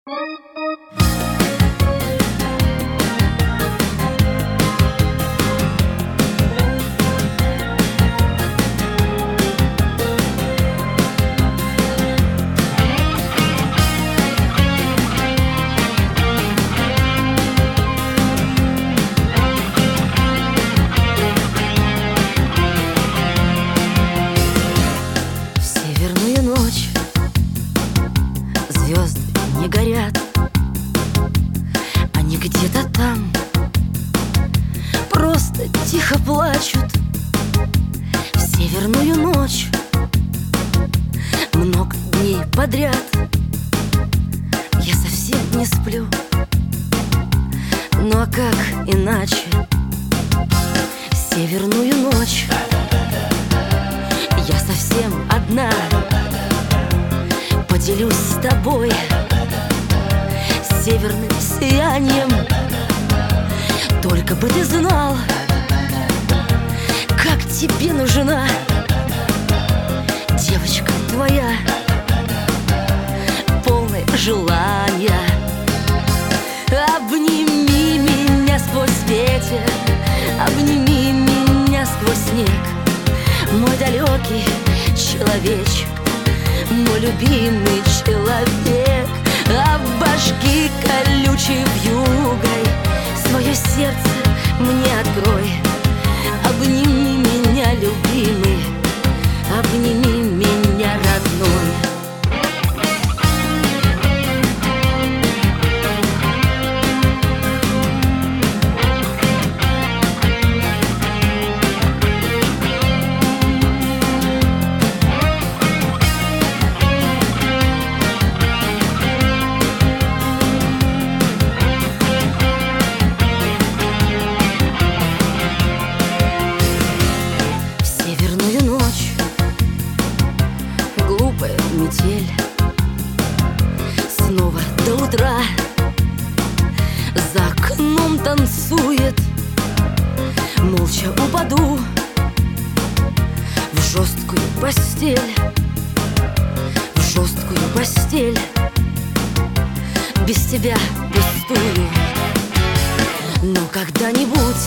Звезды не горят, они где-то там просто тихо плачут. В северную ночь много дней подряд я совсем не сплю. Ну а как иначе? В северную ночь я совсем одна. Поделюсь с тобой северным сиянием. Только бы ты знал, как тебе нужна девочка твоя, полная желания. Обними меня сквозь ветер, обними меня сквозь снег, мой далекий человечек, мой любимый человек. Обожги колючей вьюгой, свое сердце мне открой. Обними меня, любимый, обними меня, родной. Метель снова до утра за окном танцует. Молча упаду в жесткую постель, в жесткую постель, без тебя пустую. Но когда-нибудь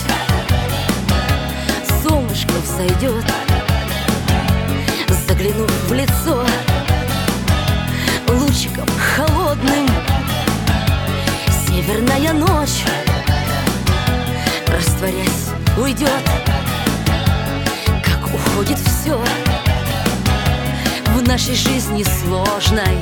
солнышко взойдет, заглянув в лицо лучиком холодным, северная ночь, растворясь, уйдет, как уходит все в нашей жизни сложной.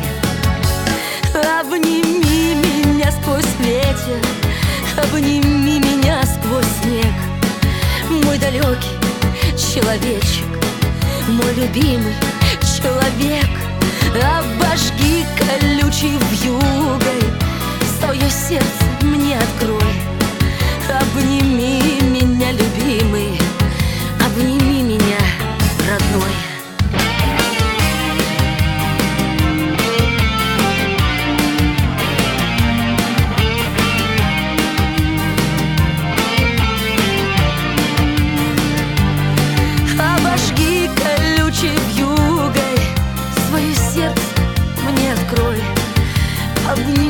Обними меня сквозь ветер, обними меня сквозь снег, мой далекий человечек, мой любимый человек. Обожги колючей вьюгой, свое сердце мне открой. Обними меня, любимый, обними меня, родной. Обожги колючей вьюгой, свое сердце мне открой. Обними